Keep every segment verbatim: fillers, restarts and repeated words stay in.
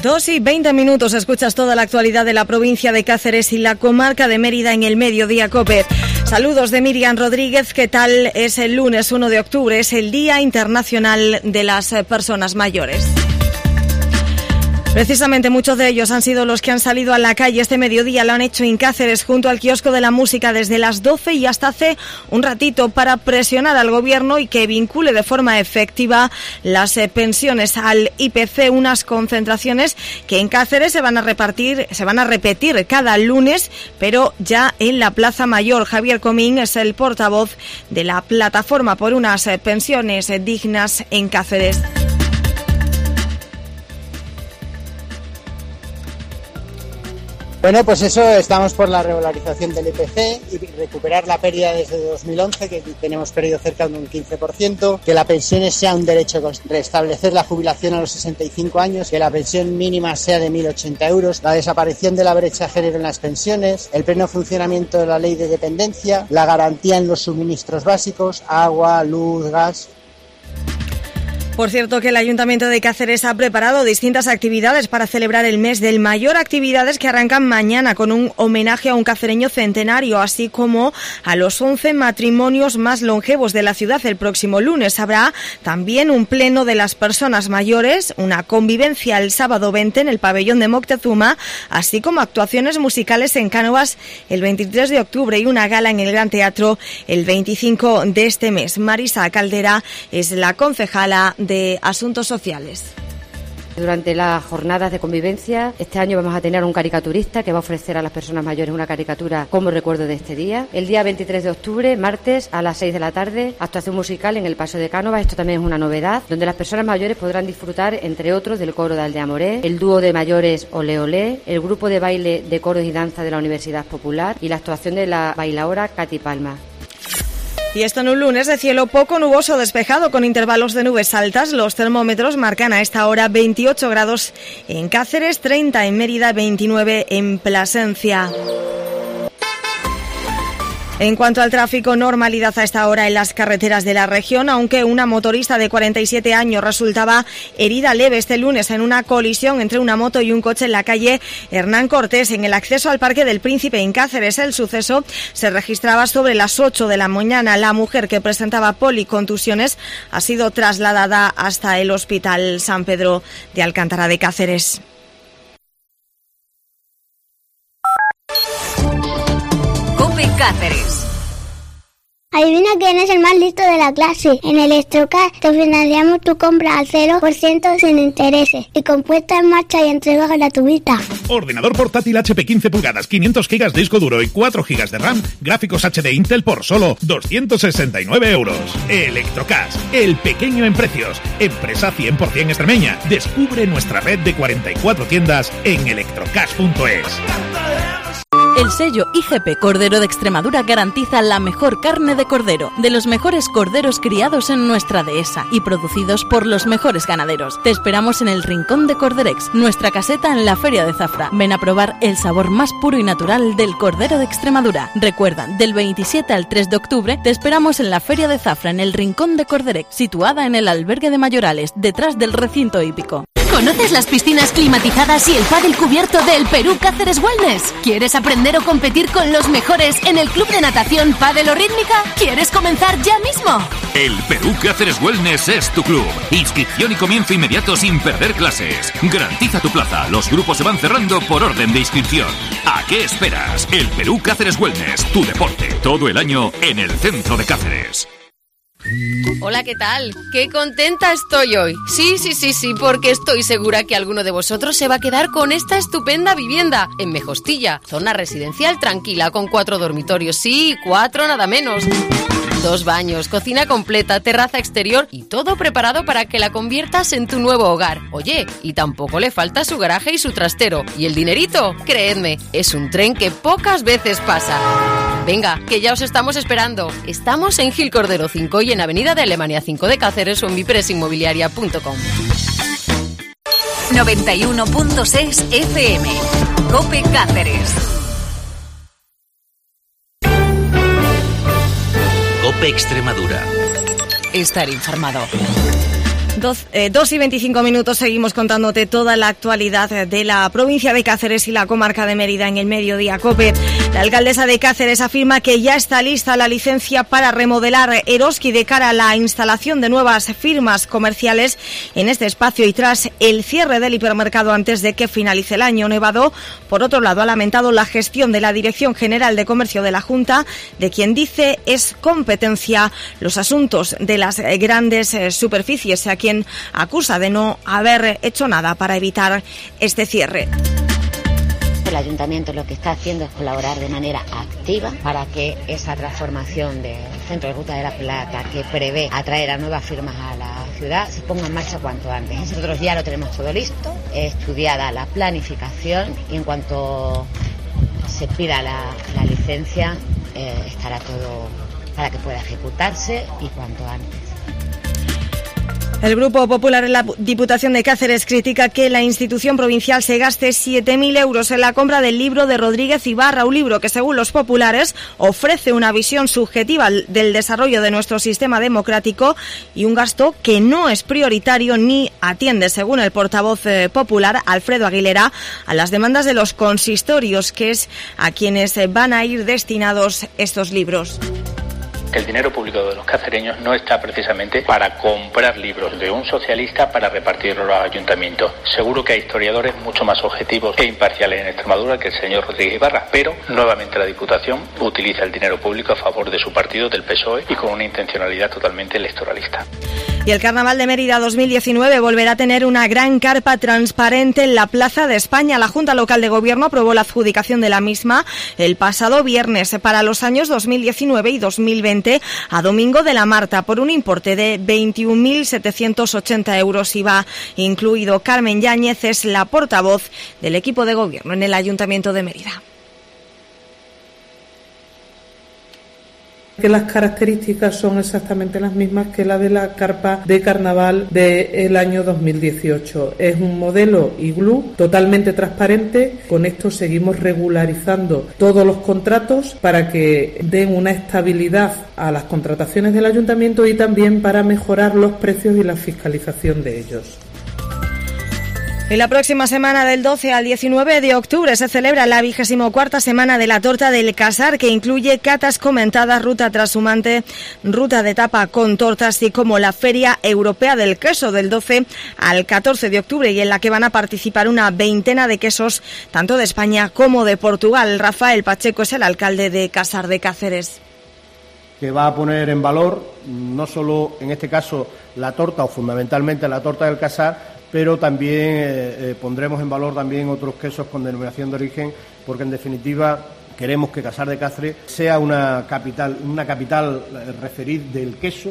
Dos y veinte minutos, escuchas toda la actualidad de la provincia de Cáceres y la comarca de Mérida en el Mediodía COPE. Saludos de Miriam Rodríguez, ¿qué tal? Es el lunes uno de octubre, es el Día Internacional de las Personas Mayores. Precisamente muchos de ellos han sido los que han salido a la calle este mediodía, lo han hecho en Cáceres junto al kiosco de la música desde las doce y hasta hace un ratito para presionar al gobierno y que vincule de forma efectiva las eh, pensiones al I P C, unas concentraciones que en Cáceres se van a repartir, se van a repetir cada lunes, pero ya en la Plaza Mayor. Javier Comín es el portavoz de la plataforma por unas eh, pensiones eh, dignas en Cáceres. Bueno, pues eso, estamos por la regularización del I P C y recuperar la pérdida desde dos mil once, que tenemos perdido cerca de un quince por ciento, que la pensión sea un derecho, restablecer la jubilación a los sesenta y cinco años, que la pensión mínima sea de mil ochenta euros, la desaparición de la brecha de género en las pensiones, el pleno funcionamiento de la ley de dependencia, la garantía en los suministros básicos, agua, luz, gas. Por cierto, que el Ayuntamiento de Cáceres ha preparado distintas actividades para celebrar el mes del mayor, actividades que arrancan mañana con un homenaje a un cacereño centenario, así como a los once matrimonios más longevos de la ciudad. El próximo lunes habrá también un pleno de las personas mayores, una convivencia el sábado veinte en el pabellón de Moctezuma, así como actuaciones musicales en Cánovas el veintitrés de octubre y una gala en el Gran Teatro el veinticinco de este mes. Marisa Caldera es la concejala de Asuntos Sociales. Durante las jornadas de convivencia, este año vamos a tener un caricaturista que va a ofrecer a las personas mayores una caricatura como recuerdo de este día. El día veintitrés de octubre, martes, a las seis de la tarde, actuación musical en el Paseo de Cánovas. Esto también es una novedad, donde las personas mayores podrán disfrutar, entre otros, del coro de Aldea Moré, el dúo de mayores Ole Ole, el grupo de baile de coros y danza de la Universidad Popular y la actuación de la bailaora Katy Palma. Y esto en un lunes de cielo poco nuboso despejado con intervalos de nubes altas. Los termómetros marcan a esta hora veintiocho grados en Cáceres, treinta en Mérida, veintinueve en Plasencia. En cuanto al tráfico, normalidad a esta hora en las carreteras de la región, aunque una motorista de cuarenta y siete años resultaba herida leve este lunes en una colisión entre una moto y un coche en la calle Hernán Cortés, en el acceso al Parque del Príncipe en Cáceres. El suceso se registraba sobre las ocho de la mañana. La mujer, que presentaba policontusiones, ha sido trasladada hasta el Hospital San Pedro de Alcántara de Cáceres. COPE Cáceres. Adivina quién es el más listo de la clase. En Electrocash te financiamos tu compra al cero por ciento sin intereses y con puesta en marcha y entrega gratuita. Ordenador portátil H P quince pulgadas, quinientos gigas de disco duro y cuatro gigas de RAM, gráficos H D Intel por solo doscientos sesenta y nueve euros. Electrocash, el pequeño en precios. Empresa cien por ciento extremeña. Descubre nuestra red de cuarenta y cuatro tiendas en electrocash punto es. El sello I G P Cordero de Extremadura garantiza la mejor carne de cordero, de los mejores corderos criados en nuestra dehesa y producidos por los mejores ganaderos. Te esperamos en el Rincón de Corderex, nuestra caseta en la Feria de Zafra. Ven a probar el sabor más puro y natural del cordero de Extremadura. Recuerda, del veintisiete al tres de octubre te esperamos en la Feria de Zafra en el Rincón de Corderex, situada en el Albergue de Mayorales, detrás del recinto hípico. ¿Conoces las piscinas climatizadas y el pádel cubierto del Perú Cáceres Wellness? ¿Quieres aprender o competir con los mejores en el club de natación pádel o rítmica? ¿Quieres comenzar ya mismo? El Perú Cáceres Wellness es tu club. Inscripción y comienzo inmediato sin perder clases. Garantiza tu plaza. Los grupos se van cerrando por orden de inscripción. ¿A qué esperas? El Perú Cáceres Wellness, tu deporte. Todo el año en el centro de Cáceres. Hola, ¿qué tal? ¡Qué contenta estoy hoy! Sí, sí, sí, sí, porque estoy segura que alguno de vosotros se va a quedar con esta estupenda vivienda en Mejostilla, zona residencial tranquila con cuatro dormitorios, sí, cuatro nada menos. Dos baños, cocina completa, terraza exterior y todo preparado para que la conviertas en tu nuevo hogar. Oye, y tampoco le falta su garaje y su trastero. ¿Y el dinerito? Creedme, es un tren que pocas veces pasa. Venga, que ya os estamos esperando. Estamos en Gil Cordero cinco y en Avenida de Alemania cinco de Cáceres o en vipresa inmobiliaria punto com. noventa y uno punto seis F M. COPE Cáceres. COPE Extremadura. Estar informado. Dos, eh, dos y veinticinco minutos, seguimos contándote toda la actualidad de la provincia de Cáceres y la comarca de Mérida en el Mediodía COPE. La alcaldesa de Cáceres afirma que ya está lista la licencia para remodelar Eroski de cara a la instalación de nuevas firmas comerciales en este espacio y tras el cierre del hipermercado antes de que finalice el año nevado. Por otro lado, ha lamentado la gestión de la Dirección General de Comercio de la Junta, de quien dice es competencia los asuntos de las grandes superficies, a quien acusa de no haber hecho nada para evitar este cierre. El ayuntamiento lo que está haciendo es colaborar de manera activa para que esa transformación del centro de Ruta de la Plata, que prevé atraer a nuevas firmas a la ciudad, se ponga en marcha cuanto antes. Nosotros ya lo tenemos todo listo, estudiada la planificación y en cuanto se pida la, la licencia eh, estará todo para que pueda ejecutarse y cuanto antes. El Grupo Popular en la Diputación de Cáceres critica que la institución provincial se gaste siete mil euros en la compra del libro de Rodríguez Ibarra, un libro que, según los populares, ofrece una visión subjetiva del desarrollo de nuestro sistema democrático y un gasto que no es prioritario ni atiende, según el portavoz eh, popular, Alfredo Aguilera, a las demandas de los consistorios, que es a quienes van a ir destinados estos libros. El dinero público de los cacereños no está precisamente para comprar libros de un socialista para repartirlos a los ayuntamientos. Seguro que hay historiadores mucho más objetivos e imparciales en Extremadura que el señor Rodríguez Ibarra, pero nuevamente la Diputación utiliza el dinero público a favor de su partido, del P S O E, y con una intencionalidad totalmente electoralista. Y el Carnaval de Mérida dos mil diecinueve volverá a tener una gran carpa transparente en la Plaza de España. La Junta Local de Gobierno aprobó la adjudicación de la misma el pasado viernes para los años dos mil diecinueve y dos mil veinte a Domingo de la Marta por un importe de veintiún mil setecientos ochenta euros. Iba incluido. Carmen Yáñez es la portavoz del equipo de gobierno en el Ayuntamiento de Mérida. Que las características son exactamente las mismas que la de la carpa de carnaval del año dos mil dieciocho. Es un modelo iglú totalmente transparente. Con esto seguimos regularizando todos los contratos para que den una estabilidad a las contrataciones del ayuntamiento y también para mejorar los precios y la fiscalización de ellos. En la próxima semana, del doce al diecinueve de octubre, se celebra la vigésimo cuarta semana de la torta del Casar, que incluye catas comentadas, ruta trashumante, ruta de tapa con tortas, así como la Feria Europea del Queso del doce al catorce de octubre, y en la que van a participar una veintena de quesos, tanto de España como de Portugal. Rafael Pacheco es el alcalde de Casar de Cáceres. Que va a poner en valor no solo, en este caso, la torta o fundamentalmente la torta del Casar, pero también eh, eh, pondremos en valor también otros quesos con denominación de origen, porque en definitiva queremos que Casar de Cáceres sea una capital, una capital eh, referid del queso.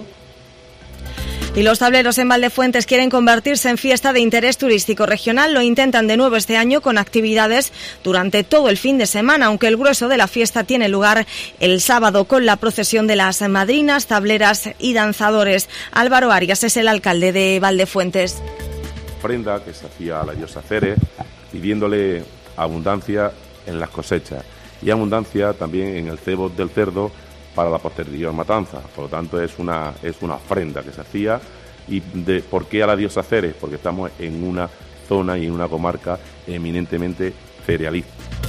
Y los tableros en Valdefuentes quieren convertirse en fiesta de interés turístico regional. Lo intentan de nuevo este año con actividades durante todo el fin de semana, aunque el grueso de la fiesta tiene lugar el sábado con la procesión de las madrinas, tableras y danzadores. Álvaro Arias es el alcalde de Valdefuentes. Ofrenda que se hacía a la diosa Ceres, pidiéndole abundancia en las cosechas y abundancia también en el cebo del cerdo para la posterior matanza. Por lo tanto, es una es una ofrenda que se hacía. ¿Y de por qué a la diosa Ceres? Porque estamos en una zona y en una comarca eminentemente cerealista.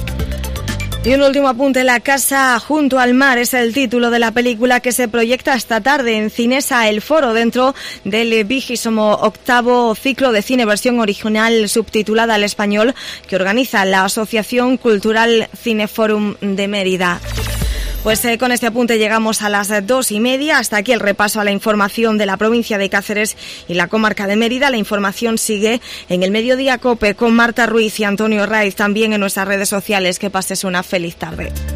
Y un último apunte, La casa junto al mar es el título de la película que se proyecta esta tarde en Cinesa El Foro, dentro del vigésimo octavo ciclo de cine versión original subtitulada al español que organiza la Asociación Cultural Cineforum de Mérida. Pues eh, con este apunte llegamos a las dos y media. Hasta aquí el repaso a la información de la provincia de Cáceres y la comarca de Mérida. La información sigue en el Mediodía COPE con Marta Ruiz y Antonio Raiz, también en nuestras redes sociales. Que pases una feliz tarde.